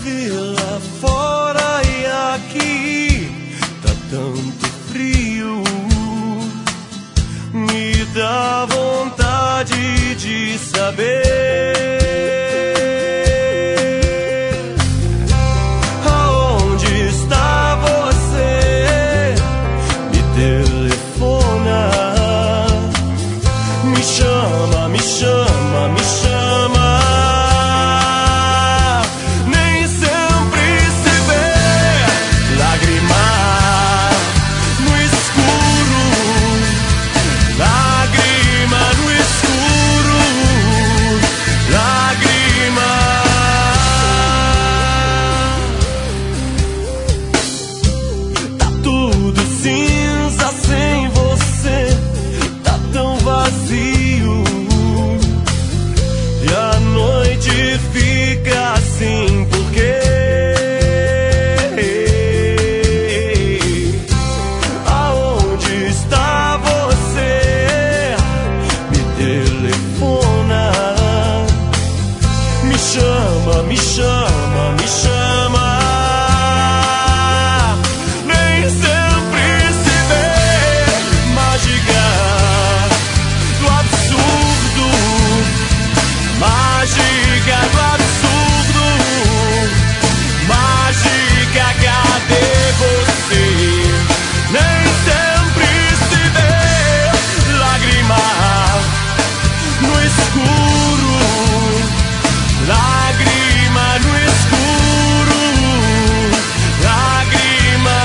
vi lá fora e aqui tá tanto frio. Me dá vontade de saber aonde está você. Me telefona, me chama, me chama, me chama. Nem sempre se vê lágrima no escuro, lágrima no escuro, lágrima. Tá tudo cinza sem você, tá tão vazio. E a noite fica assim porque aonde está você? Me telefona, me chama, me chama, me chama. Nem sempre se vê mágica do absurdo, mágica do absurdo, mágica, cadê você? Nem sempre se vê lágrima no escuro, lágrima no escuro, lágrima.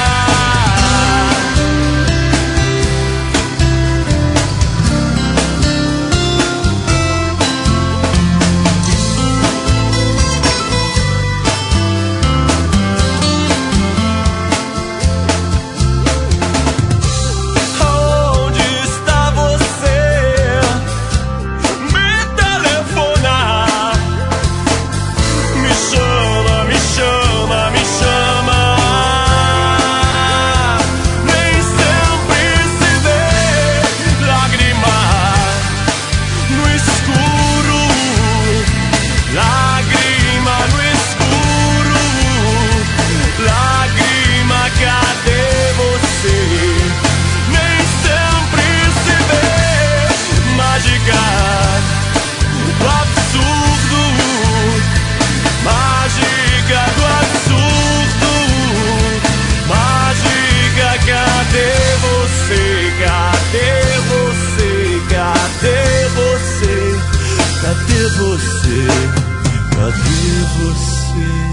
Onde está você? Me telefona, me chama, me chama, me chama. Nem sempre se vê lágrima no escuro, lágrima no escuro, lágrima, cadê você? Nem sempre se vê mágica do absurdo, mágica do absurdo, mágica, cadê você? Cadê você? Cadê você? Cadê você? Cadê você?